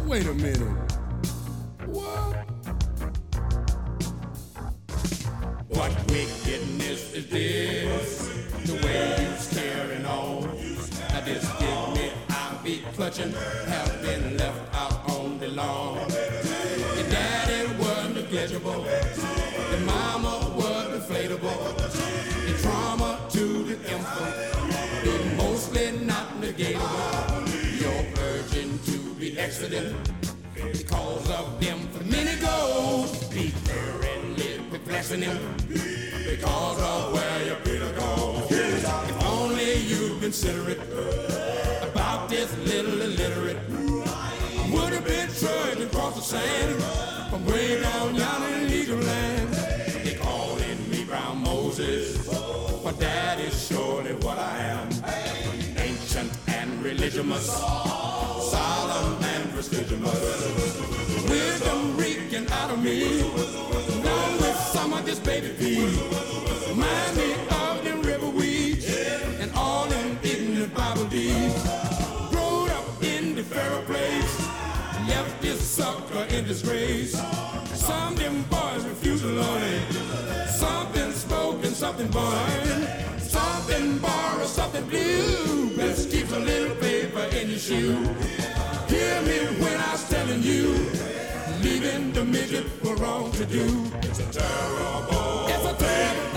Wait a minute. What? What wickedness is this? The way you's carrying on. Now this dig me, I'll be clutching, have been left out on the lawn. Your daddy was negligible, your mama was inflatable. The trauma to the infant is mostly not negatable. You're urging to be excellent because of them for many goals. Be there and live perplexing him because of where your Peter goes. If only you'd consider it about this little illiterate. I would have been trudging across the sand from way down yonder in Eagle Land. They calling me Brown Moses, but that is surely what I am. Ancient and religious, solemn and prestigious. Wisdom reeking out of me, along with some of this baby pee. Remind me of them river weeds and all them ignorant Bible deeds. Growed up in the Pharaoh place, left this sucker in disgrace. Some them boys refuse to learn, something spoken, something born, something borrow, something blue. Best keep a little paper in your shoe. Hear me when I was telling you, leaving the midget were wrong to do. It's a terrible